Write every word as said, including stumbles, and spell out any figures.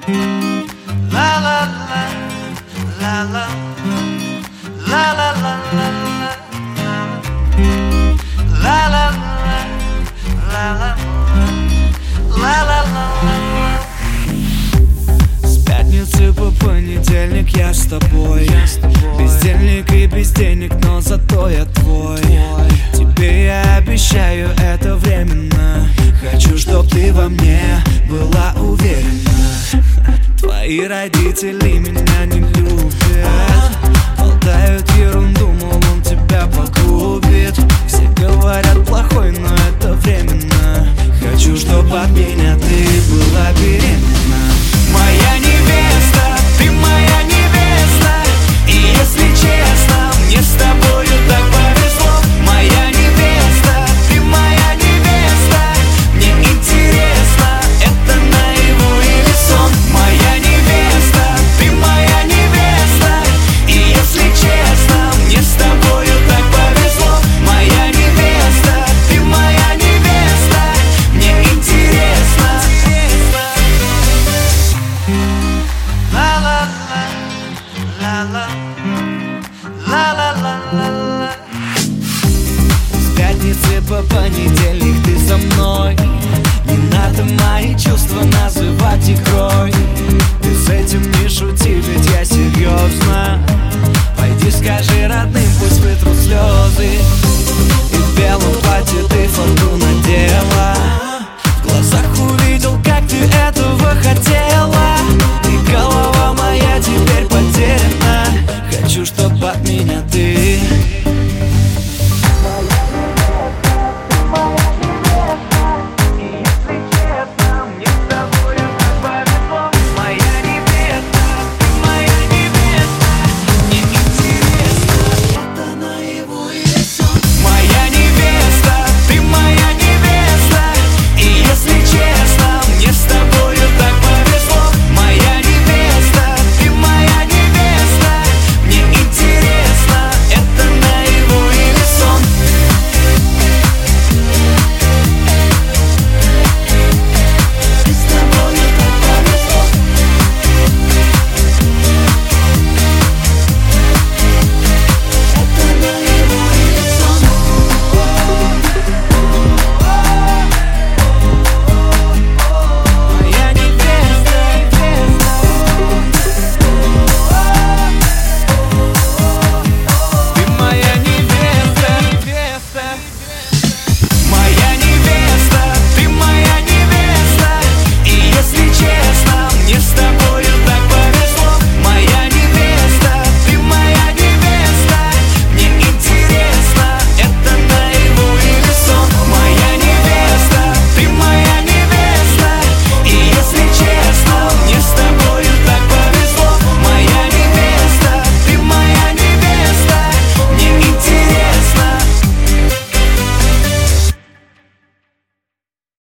La la la, la la, la la la la la, la la la, la la, la la la. С пятницы по понедельник я с тобой, бездельник и без денег, но зато я твой. Тебе я обещаю, это временно. Хочу, чтоб ты во мне была уверена. Твои родители меня не любят, болтают ерунду, мол, он тебя погубит. Все говорят плохой, но это временно. Хочу, чтоб от меня ты была беременна.